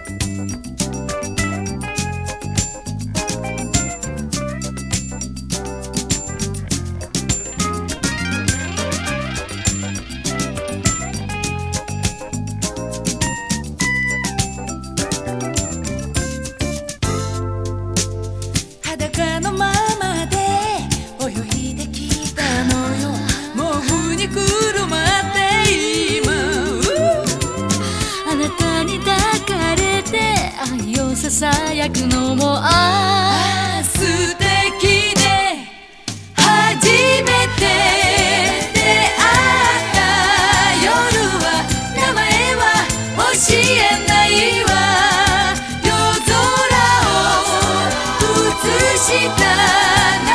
裸のままで泳いできたのよ。毛布にくるまって今あなたに抱かれて愛をささやくのも